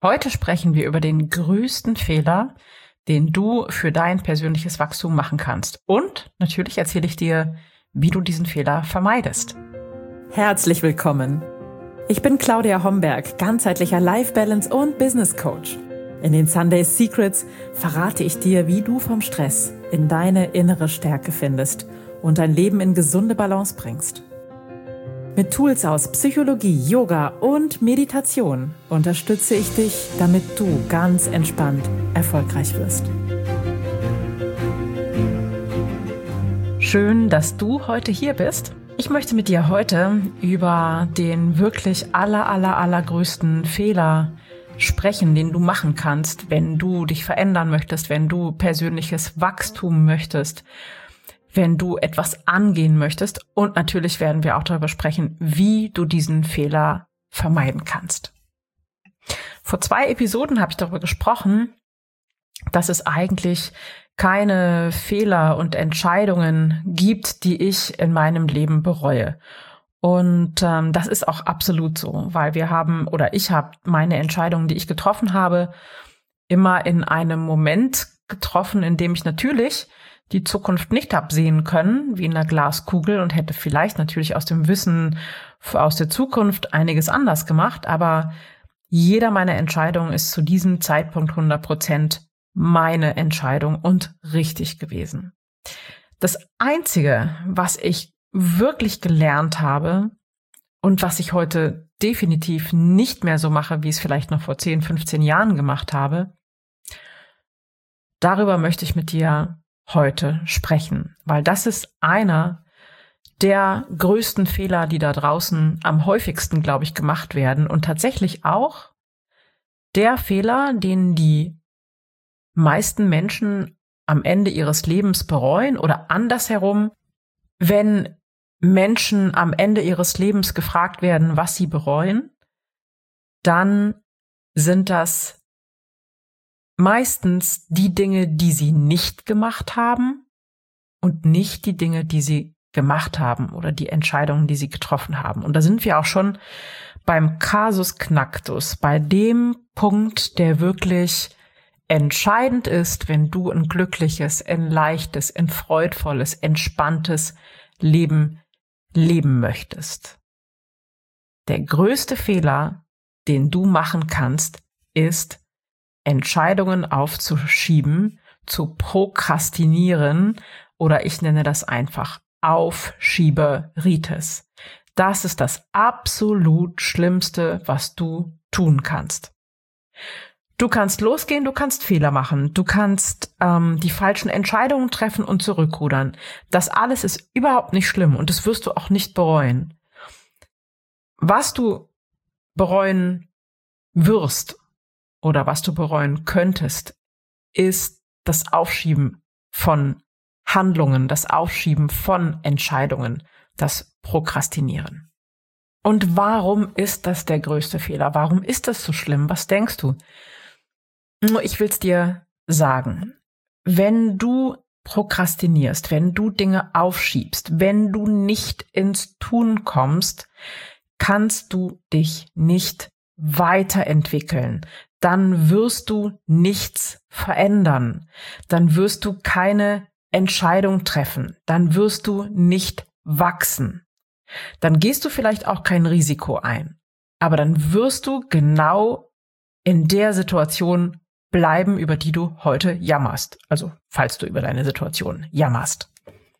Heute sprechen wir über den größten Fehler, den du für dein persönliches Wachstum machen kannst. Und natürlich erzähle ich dir, wie du diesen Fehler vermeidest. Herzlich willkommen. Ich bin Claudia Homberg, ganzheitlicher Life Balance und Business Coach. In den Sunday Secrets verrate ich dir, wie du vom Stress in deine innere Stärke findest und dein Leben in gesunde Balance bringst. Mit Tools aus Psychologie, Yoga und Meditation unterstütze ich dich, damit du ganz entspannt erfolgreich wirst. Schön, dass du heute hier bist. Ich möchte mit dir heute über den wirklich allergrößten Fehler sprechen, den du machen kannst, wenn du dich verändern möchtest, wenn du persönliches Wachstum möchtest, wenn du etwas angehen möchtest. Und natürlich werden wir auch darüber sprechen, wie du diesen Fehler vermeiden kannst. Vor 2 Episoden habe ich darüber gesprochen, dass es eigentlich keine Fehler und Entscheidungen gibt, die ich in meinem Leben bereue. Und das ist auch absolut so, weil ich habe meine Entscheidungen, die ich getroffen habe, immer in einem Moment getroffen, in dem ich natürlich die Zukunft nicht absehen können, wie in einer Glaskugel, und hätte vielleicht natürlich aus dem Wissen aus der Zukunft einiges anders gemacht, aber jeder meiner Entscheidungen ist zu diesem Zeitpunkt 100% meine Entscheidung und richtig gewesen. Das Einzige, was ich wirklich gelernt habe und was ich heute definitiv nicht mehr so mache, wie ich es vielleicht noch vor 10, 15 Jahren gemacht habe, darüber möchte ich mit dir heute sprechen, weil das ist einer der größten Fehler, die da draußen am häufigsten, glaube ich, gemacht werden, und tatsächlich auch der Fehler, den die meisten Menschen am Ende ihres Lebens bereuen, oder andersherum, wenn Menschen am Ende ihres Lebens gefragt werden, was sie bereuen, dann sind das meistens die Dinge, die sie nicht gemacht haben und nicht die Dinge, die sie gemacht haben oder die Entscheidungen, die sie getroffen haben. Und da sind wir auch schon beim Kasus Knacktus, bei dem Punkt, der wirklich entscheidend ist, wenn du ein glückliches, ein leichtes, ein freudvolles, entspanntes Leben leben möchtest. Der größte Fehler, den du machen kannst, ist, Entscheidungen aufzuschieben, zu prokrastinieren, oder ich nenne das einfach Aufschieberitis. Das ist das absolut Schlimmste, was du tun kannst. Du kannst losgehen, du kannst Fehler machen, du kannst die falschen Entscheidungen treffen und zurückrudern. Das alles ist überhaupt nicht schlimm und das wirst du auch nicht bereuen. Was du bereuen wirst oder was du bereuen könntest, ist das Aufschieben von Handlungen, das Aufschieben von Entscheidungen, das Prokrastinieren. Und warum ist das der größte Fehler? Warum ist das so schlimm? Was denkst du? Ich will's dir sagen. Wenn du prokrastinierst, wenn du Dinge aufschiebst, wenn du nicht ins Tun kommst, kannst du dich nicht weiterentwickeln. Dann wirst du nichts verändern. Dann wirst du keine Entscheidung treffen. Dann wirst du nicht wachsen. Dann gehst du vielleicht auch kein Risiko ein. Aber dann wirst du genau in der Situation bleiben, über die du heute jammerst. Also, falls du über deine Situation jammerst.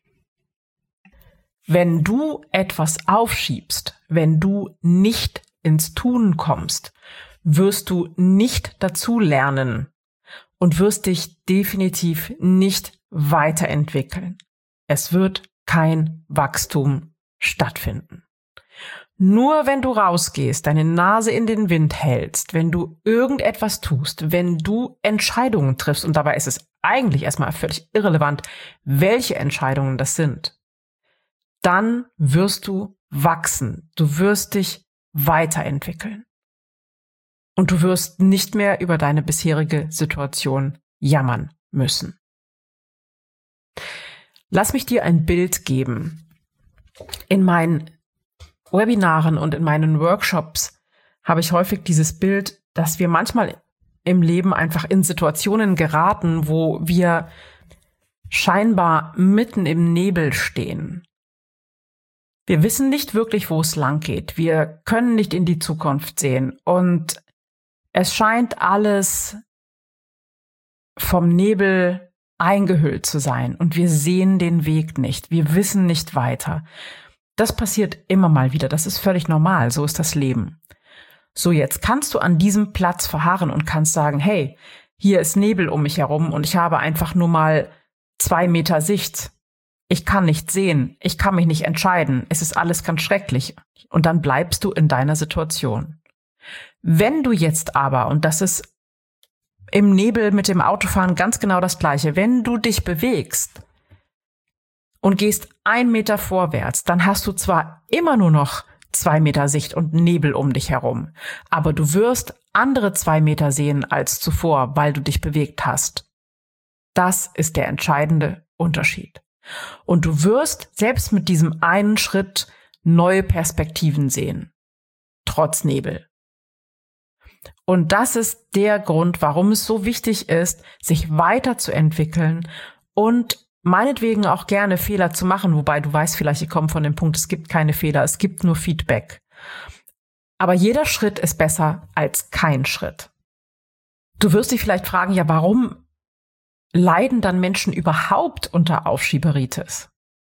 Wenn du etwas aufschiebst, wenn du nicht ins Tun kommst, wirst du nicht dazu lernen und wirst dich definitiv nicht weiterentwickeln. Es wird kein Wachstum stattfinden. Nur wenn du rausgehst, deine Nase in den Wind hältst, wenn du irgendetwas tust, wenn du Entscheidungen triffst, und dabei ist es eigentlich erstmal völlig irrelevant, welche Entscheidungen das sind, dann wirst du wachsen. Du wirst dich weiterentwickeln. Und du wirst nicht mehr über deine bisherige Situation jammern müssen. Lass mich dir ein Bild geben. In meinen Webinaren und in meinen Workshops habe ich häufig dieses Bild dass wir manchmal im Leben einfach in Situationen geraten, wo wir scheinbar mitten im Nebel stehen. Wir wissen nicht wirklich, wo es lang geht. Wir können nicht in die Zukunft sehen. Und es scheint alles vom Nebel eingehüllt zu sein. Und wir sehen den Weg nicht. Wir wissen nicht weiter. Das passiert immer mal wieder. Das ist völlig normal. So ist das Leben. So, jetzt kannst du an diesem Platz verharren und kannst sagen, hey, hier ist Nebel um mich herum und ich habe einfach nur mal 2 Meter Sicht. Ich kann nicht sehen, ich kann mich nicht entscheiden, es ist alles ganz schrecklich. Und dann bleibst du in deiner Situation. Wenn du jetzt aber, und das ist im Nebel mit dem Autofahren ganz genau das Gleiche, wenn du dich bewegst und gehst 1 Meter vorwärts, dann hast du zwar immer nur noch 2 Meter Sicht und Nebel um dich herum, aber du wirst andere 2 Meter sehen als zuvor, weil du dich bewegt hast. Das ist der entscheidende Unterschied. Und du wirst selbst mit diesem einen Schritt neue Perspektiven sehen, trotz Nebel. Und das ist der Grund, warum es so wichtig ist, sich weiterzuentwickeln und meinetwegen auch gerne Fehler zu machen, wobei du weißt vielleicht, ich komme von dem Punkt, es gibt keine Fehler, es gibt nur Feedback. Aber jeder Schritt ist besser als kein Schritt. Du wirst dich vielleicht fragen, ja, warum leiden dann Menschen überhaupt unter Aufschieberitis?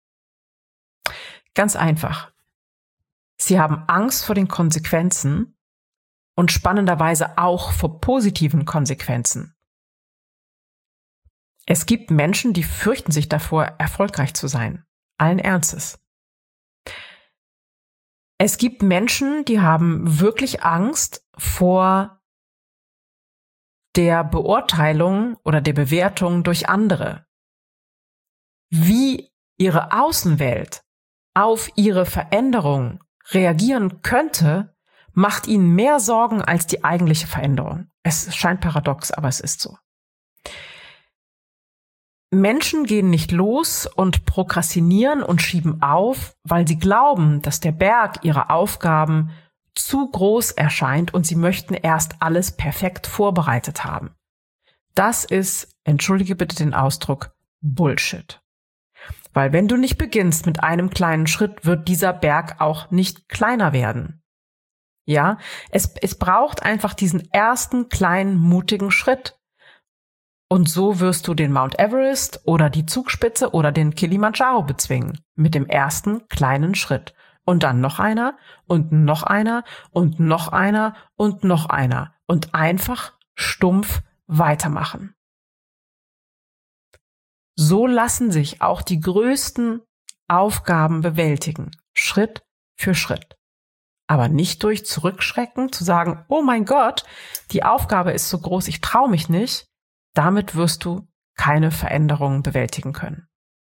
Ganz einfach. Sie haben Angst vor den Konsequenzen und spannenderweise auch vor positiven Konsequenzen. Es gibt Menschen, die fürchten sich davor, erfolgreich zu sein. Allen Ernstes. Es gibt Menschen, die haben wirklich Angst vor der Beurteilung oder der Bewertung durch andere. Wie ihre Außenwelt auf ihre Veränderung reagieren könnte, macht ihnen mehr Sorgen als die eigentliche Veränderung. Es scheint paradox, aber es ist so. Menschen gehen nicht los und prokrastinieren und schieben auf, weil sie glauben, dass der Berg ihrer Aufgaben zu groß erscheint und sie möchten erst alles perfekt vorbereitet haben. Das ist, entschuldige bitte den Ausdruck, Bullshit. Weil wenn du nicht beginnst mit einem kleinen Schritt, wird dieser Berg auch nicht kleiner werden. Ja, es braucht einfach diesen ersten kleinen, mutigen Schritt. Und so wirst du den Mount Everest oder die Zugspitze oder den Kilimanjaro bezwingen. Mit dem ersten kleinen Schritt. Und dann noch einer und noch einer und noch einer und noch einer. Und einfach stumpf weitermachen. So lassen sich auch die größten Aufgaben bewältigen. Schritt für Schritt. Aber nicht durch Zurückschrecken, zu sagen, oh mein Gott, die Aufgabe ist so groß, ich traue mich nicht. Damit wirst du keine Veränderungen bewältigen können.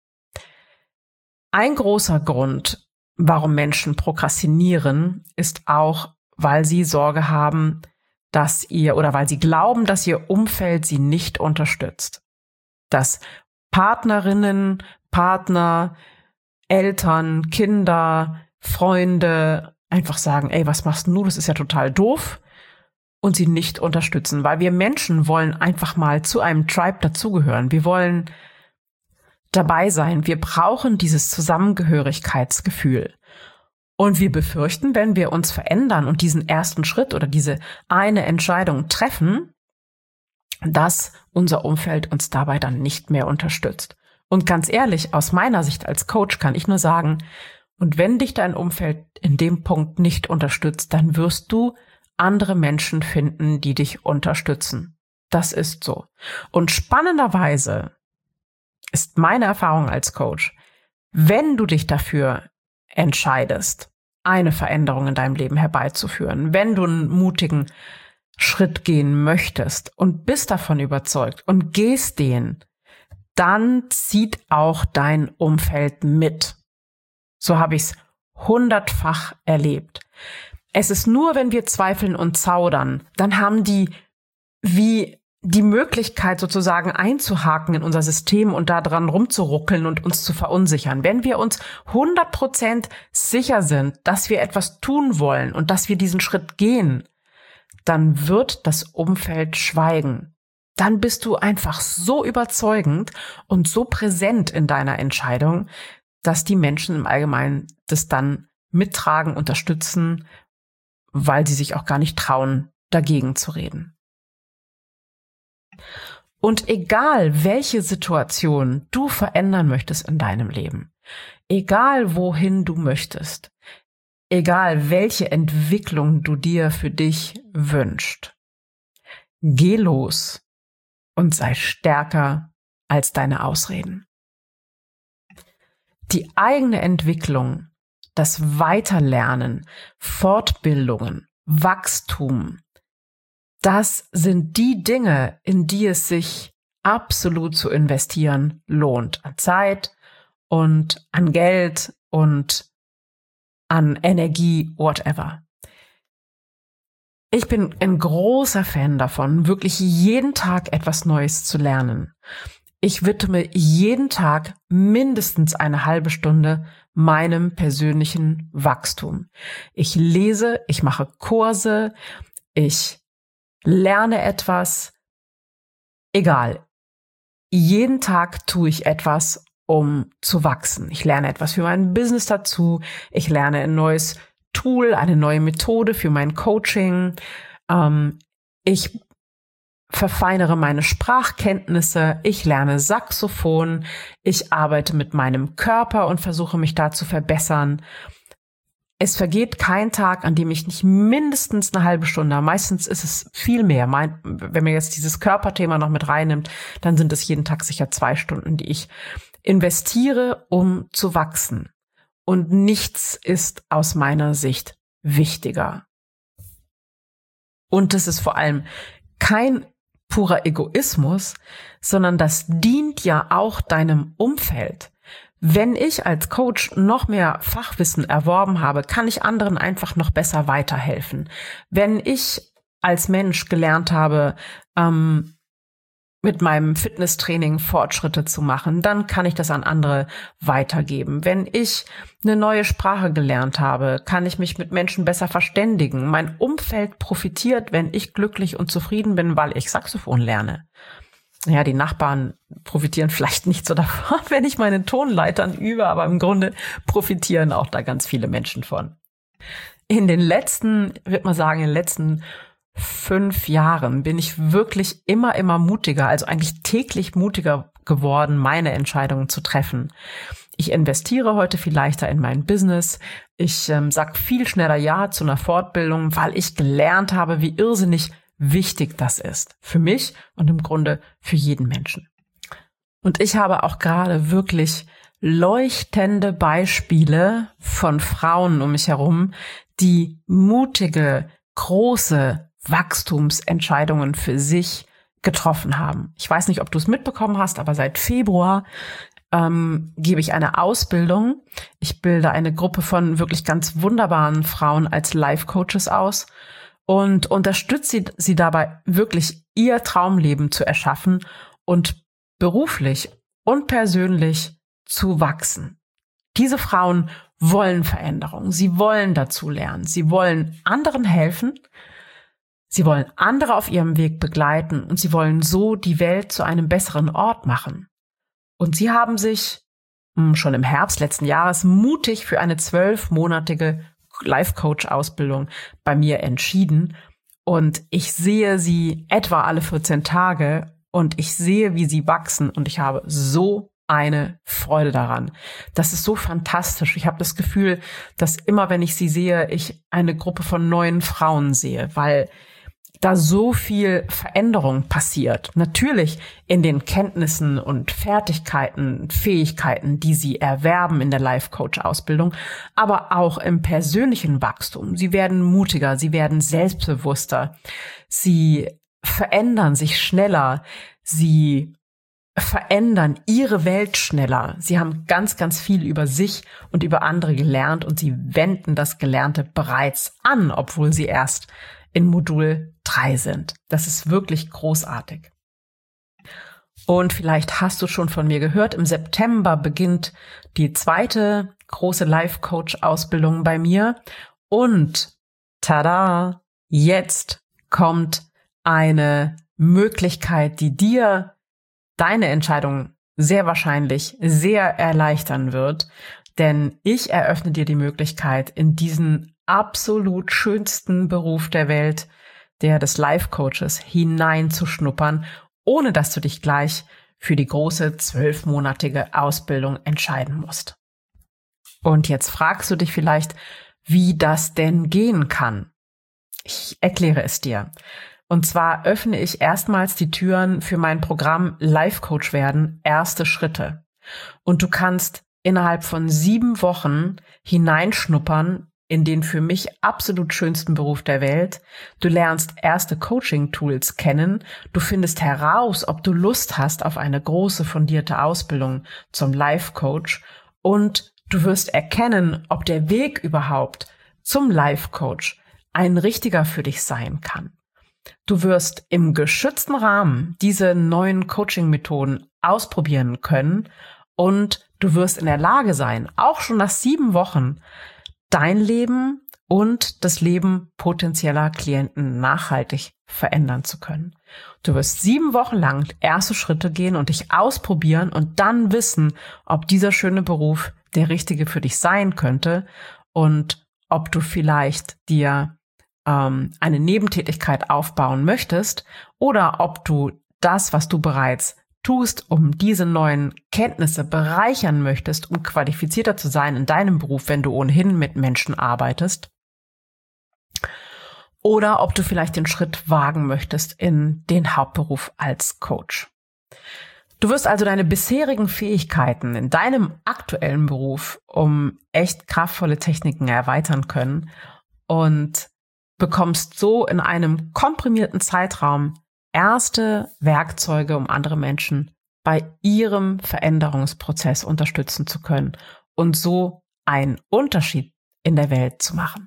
Ein großer Grund, warum Menschen prokrastinieren, ist auch, weil sie Sorge haben, weil sie glauben, dass ihr Umfeld sie nicht unterstützt. Dass Partnerinnen, Partner, Eltern, Kinder, Freunde einfach sagen, ey, was machst du? Das ist ja total doof. Und sie nicht unterstützen, weil wir Menschen wollen einfach mal zu einem Tribe dazugehören. Wir wollen dabei sein. Wir brauchen dieses Zusammengehörigkeitsgefühl. Und wir befürchten, wenn wir uns verändern und diesen ersten Schritt oder diese eine Entscheidung treffen, dass unser Umfeld uns dabei dann nicht mehr unterstützt. Und ganz ehrlich, aus meiner Sicht als Coach kann ich nur sagen, und wenn dich dein Umfeld in dem Punkt nicht unterstützt, dann wirst du andere Menschen finden, die dich unterstützen. Das ist so. Und spannenderweise ist meine Erfahrung als Coach, wenn du dich dafür entscheidest, eine Veränderung in deinem Leben herbeizuführen, wenn du einen mutigen Schritt gehen möchtest und bist davon überzeugt und gehst den, dann zieht auch dein Umfeld mit. So habe ich es 100-fach erlebt. Es ist nur, wenn wir zweifeln und zaudern, dann haben die wie die Möglichkeit sozusagen einzuhaken in unser System und da dran rumzuruckeln und uns zu verunsichern. Wenn wir uns 100% sicher sind, dass wir etwas tun wollen und dass wir diesen Schritt gehen, dann wird das Umfeld schweigen. Dann bist du einfach so überzeugend und so präsent in deiner Entscheidung, dass die Menschen im Allgemeinen das dann mittragen, unterstützen, weil sie sich auch gar nicht trauen, dagegen zu reden. Und egal, welche Situation du verändern möchtest in deinem Leben, egal wohin du möchtest, egal welche Entwicklung du dir für dich wünschst, geh los und sei stärker als deine Ausreden. Die eigene Entwicklung, das Weiterlernen, Fortbildungen, Wachstum, das sind die Dinge, in die es sich absolut zu investieren lohnt. An Zeit und an Geld und an Energie, whatever. Ich bin ein großer Fan davon, wirklich jeden Tag etwas Neues zu lernen. Ich widme jeden Tag mindestens eine halbe Stunde meinem persönlichen Wachstum. Ich lese, ich mache Kurse, ich lerne etwas. Egal. Jeden Tag tue ich etwas, um zu wachsen. Ich lerne etwas für mein Business dazu. Ich lerne ein neues Tool, eine neue Methode für mein Coaching. Ich verfeinere meine Sprachkenntnisse, ich lerne Saxophon, ich arbeite mit meinem Körper und versuche mich da zu verbessern. Es vergeht kein Tag, an dem ich nicht mindestens eine halbe Stunde, meistens ist es viel mehr. Wenn man jetzt dieses Körperthema noch mit reinnimmt, dann sind es jeden Tag sicher 2 Stunden, die ich investiere, um zu wachsen. Und nichts ist aus meiner Sicht wichtiger. Und es ist vor allem kein purer Egoismus, sondern das dient ja auch deinem Umfeld. Wenn ich als Coach noch mehr Fachwissen erworben habe, kann ich anderen einfach noch besser weiterhelfen. Wenn ich als Mensch gelernt habe, mit meinem Fitnesstraining Fortschritte zu machen, dann kann ich das an andere weitergeben. Wenn ich eine neue Sprache gelernt habe, kann ich mich mit Menschen besser verständigen. Mein Umfeld profitiert, wenn ich glücklich und zufrieden bin, weil ich Saxophon lerne. Ja, die Nachbarn profitieren vielleicht nicht so davon, wenn ich meine Tonleitern übe, aber im Grunde profitieren auch da ganz viele Menschen von. In den letzten 5 Jahren bin ich wirklich immer mutiger, also eigentlich täglich mutiger geworden, meine Entscheidungen zu treffen. Ich investiere heute viel leichter in mein Business. Ich sag viel schneller Ja zu einer Fortbildung, weil ich gelernt habe, wie irrsinnig wichtig das ist. Für mich und im Grunde für jeden Menschen. Und ich habe auch gerade wirklich leuchtende Beispiele von Frauen um mich herum, die mutige, große Wachstumsentscheidungen für sich getroffen haben. Ich weiß nicht, ob du es mitbekommen hast, aber seit Februar gebe ich eine Ausbildung. Ich bilde eine Gruppe von wirklich ganz wunderbaren Frauen als Life-Coaches aus und unterstütze sie dabei, wirklich ihr Traumleben zu erschaffen und beruflich und persönlich zu wachsen. Diese Frauen wollen Veränderung. Sie wollen dazu lernen. Sie wollen anderen helfen. Sie wollen andere auf ihrem Weg begleiten und sie wollen so die Welt zu einem besseren Ort machen. Und sie haben sich schon im Herbst letzten Jahres mutig für eine 12-monatige Life-Coach-Ausbildung bei mir entschieden. Und ich sehe sie etwa alle 14 Tage und ich sehe, wie sie wachsen und ich habe so eine Freude daran. Das ist so fantastisch. Ich habe das Gefühl, dass immer, wenn ich sie sehe, ich eine Gruppe von neuen Frauen sehe, weil da so viel Veränderung passiert. Natürlich in den Kenntnissen und Fertigkeiten, Fähigkeiten, die sie erwerben in der Life-Coach-Ausbildung, aber auch im persönlichen Wachstum. Sie werden mutiger, sie werden selbstbewusster, sie verändern sich schneller, sie verändern ihre Welt schneller. Sie haben ganz, ganz viel über sich und über andere gelernt und sie wenden das Gelernte bereits an, obwohl sie erst in Modul 3 sind. Das ist wirklich großartig. Und vielleicht hast du schon von mir gehört, im September beginnt die 2. große Life-Coach-Ausbildung bei mir. Und tada, jetzt kommt eine Möglichkeit, die dir deine Entscheidung sehr wahrscheinlich sehr erleichtern wird, denn ich eröffne dir die Möglichkeit, in diesen absolut schönsten Beruf der Welt, der des Life Coaches, hineinzuschnuppern, ohne dass du dich gleich für die große 12-monatige Ausbildung entscheiden musst. Und jetzt fragst du dich vielleicht, wie das denn gehen kann. Ich erkläre es dir. Und zwar öffne ich erstmals die Türen für mein Programm Life Coach werden, erste Schritte. Und du kannst innerhalb von 7 Wochen hineinschnuppern in den für mich absolut schönsten Beruf der Welt. Du lernst erste Coaching-Tools kennen. Du findest heraus, ob du Lust hast auf eine große fundierte Ausbildung zum Life Coach. Und du wirst erkennen, ob der Weg überhaupt zum Life Coach ein richtiger für dich sein kann. Du wirst im geschützten Rahmen diese neuen Coaching-Methoden ausprobieren können und du wirst in der Lage sein, auch schon nach 7 Wochen dein Leben und das Leben potenzieller Klienten nachhaltig verändern zu können. Du wirst 7 Wochen lang erste Schritte gehen und dich ausprobieren und dann wissen, ob dieser schöne Beruf der richtige für dich sein könnte und ob du vielleicht dir eine Nebentätigkeit aufbauen möchtest oder ob du das, was du bereits tust, um diese neuen Kenntnisse bereichern möchtest, um qualifizierter zu sein in deinem Beruf, wenn du ohnehin mit Menschen arbeitest. Oder ob du vielleicht den Schritt wagen möchtest in den Hauptberuf als Coach. Du wirst also deine bisherigen Fähigkeiten in deinem aktuellen Beruf um echt kraftvolle Techniken erweitern können und bekommst so in einem komprimierten Zeitraum erste Werkzeuge, um andere Menschen bei ihrem Veränderungsprozess unterstützen zu können und so einen Unterschied in der Welt zu machen.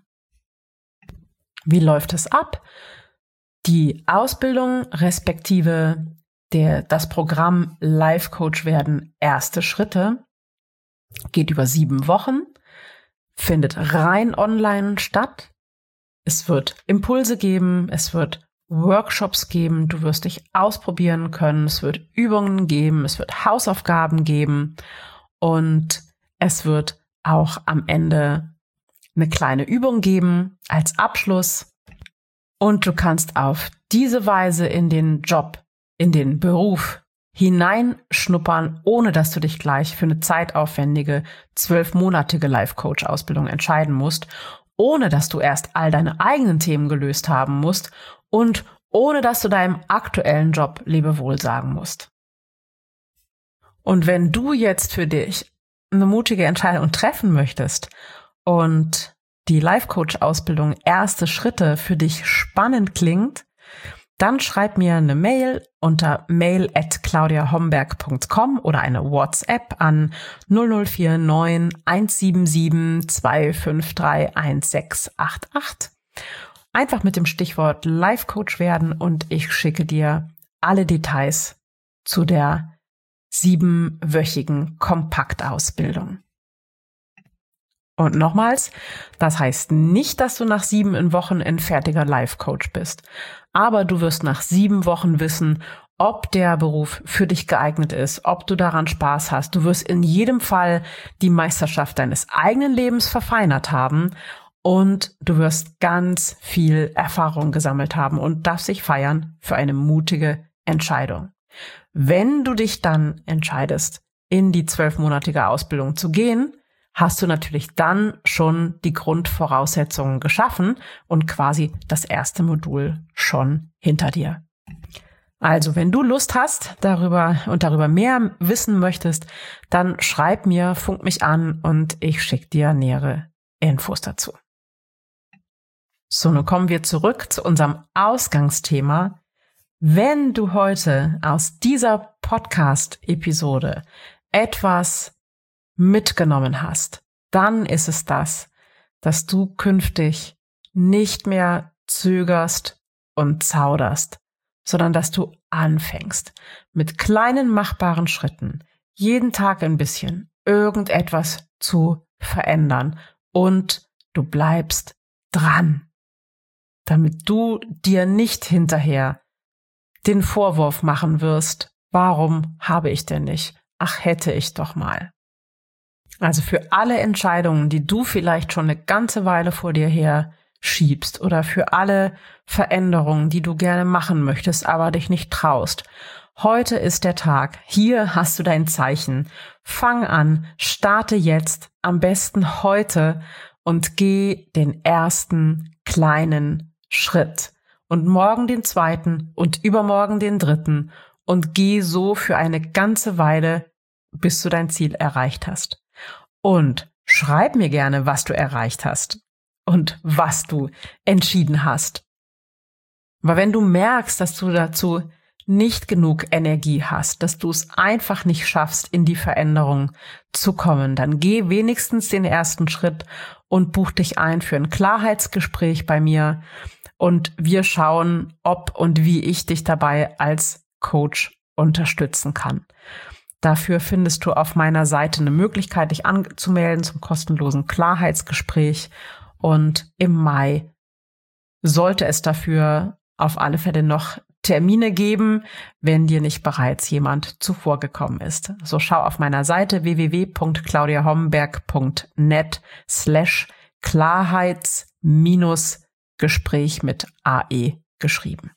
Wie läuft es ab? Die Ausbildung respektive das Programm Life Coach werden, erste Schritte, geht über 7 Wochen, findet rein online statt. Es wird Impulse geben, es wird Workshops geben, du wirst dich ausprobieren können, es wird Übungen geben, es wird Hausaufgaben geben und es wird auch am Ende eine kleine Übung geben als Abschluss. Und du kannst auf diese Weise in den Job, in den Beruf hineinschnuppern, ohne dass du dich gleich für eine zeitaufwendige 12-monatige Life-Coach-Ausbildung entscheiden musst, ohne dass du erst all deine eigenen Themen gelöst haben musst und ohne dass du deinem aktuellen Job Lebewohl sagen musst. Und wenn du jetzt für dich eine mutige Entscheidung treffen möchtest und die Life-Coach-Ausbildung erste Schritte für dich spannend klingt, dann schreib mir eine Mail unter mail@claudiahomberg.com oder eine WhatsApp an 0049 177 253 1688. Einfach mit dem Stichwort Life Coach werden und ich schicke dir alle Details zu der 7-wöchigen Kompaktausbildung. Und nochmals, das heißt nicht, dass du nach 7 Wochen ein fertiger Life Coach bist. Aber du wirst nach 7 Wochen wissen, ob der Beruf für dich geeignet ist, ob du daran Spaß hast. Du wirst in jedem Fall die Meisterschaft deines eigenen Lebens verfeinert haben und du wirst ganz viel Erfahrung gesammelt haben und darfst dich feiern für eine mutige Entscheidung. Wenn du dich dann entscheidest, in die 12-monatige Ausbildung zu gehen, hast du natürlich dann schon die Grundvoraussetzungen geschaffen und quasi das erste Modul schon hinter dir. Also, wenn du Lust hast, darüber mehr wissen möchtest, dann schreib mir, funk mich an und ich schicke dir nähere Infos dazu. So, nun kommen wir zurück zu unserem Ausgangsthema. Wenn du heute aus dieser Podcast-Episode etwas mitgenommen hast, dann ist es das, dass du künftig nicht mehr zögerst und zauderst, sondern dass du anfängst, mit kleinen machbaren Schritten, jeden Tag ein bisschen, irgendetwas zu verändern und du bleibst dran. damit du dir nicht hinterher den Vorwurf machen wirst, warum habe ich denn nicht? Ach, hätte ich doch mal. Also für alle Entscheidungen, die du vielleicht schon eine ganze Weile vor dir her schiebst oder für alle Veränderungen, die du gerne machen möchtest, aber dich nicht traust. Heute ist der Tag. Hier hast du dein Zeichen. Fang an, starte jetzt, am besten heute und geh den ersten kleinen Schritt. Und morgen den zweiten und übermorgen den dritten und geh so für eine ganze Weile, bis du dein Ziel erreicht hast. Und schreib mir gerne, was du erreicht hast und was du entschieden hast. Weil wenn du merkst, dass du dazu nicht genug Energie hast, dass du es einfach nicht schaffst, in die Veränderung zu kommen, dann geh wenigstens den ersten Schritt und buch dich ein für ein Klarheitsgespräch bei mir und wir schauen, ob und wie ich dich dabei als Coach unterstützen kann. Dafür findest du auf meiner Seite eine Möglichkeit, dich anzumelden zum kostenlosen Klarheitsgespräch und im Mai sollte es dafür auf alle Fälle noch Termine geben, wenn dir nicht bereits jemand zuvor gekommen ist. So schau auf meiner Seite www.claudiahomberg.net/Klarheits-Gespräch mit AE geschrieben.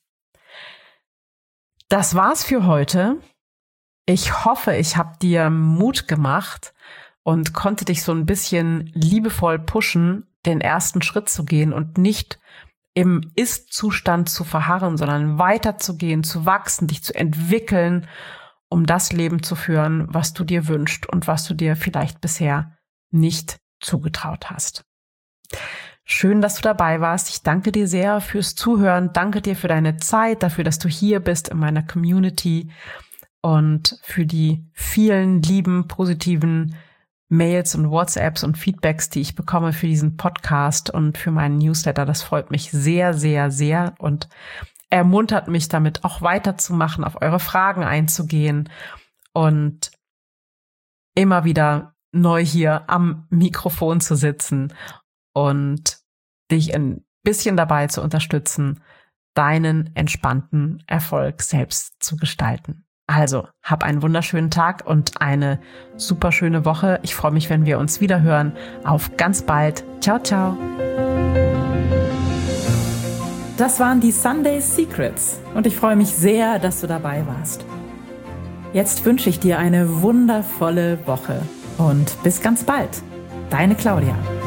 Das war's für heute. Ich hoffe, ich habe dir Mut gemacht und konnte dich so ein bisschen liebevoll pushen, den ersten Schritt zu gehen und nicht im Ist-Zustand zu verharren, sondern weiterzugehen, zu wachsen, dich zu entwickeln, um das Leben zu führen, was du dir wünschst und was du dir vielleicht bisher nicht zugetraut hast. Schön, dass du dabei warst. Ich danke dir sehr fürs Zuhören. Danke dir für deine Zeit, dafür, dass du hier bist in meiner Community und für die vielen lieben, positiven Mails und WhatsApps und Feedbacks, die ich bekomme für diesen Podcast und für meinen Newsletter. Das freut mich sehr, sehr, sehr und ermuntert mich damit auch weiterzumachen, auf eure Fragen einzugehen und immer wieder neu hier am Mikrofon zu sitzen und dich ein bisschen dabei zu unterstützen, deinen entspannten Erfolg selbst zu gestalten. Also, hab einen wunderschönen Tag und eine super schöne Woche. Ich freue mich, wenn wir uns wieder hören. Auf ganz bald. Ciao, ciao. Das waren die Sunday Secrets und ich freue mich sehr, dass du dabei warst. Jetzt wünsche ich dir eine wundervolle Woche und bis ganz bald. Deine Claudia.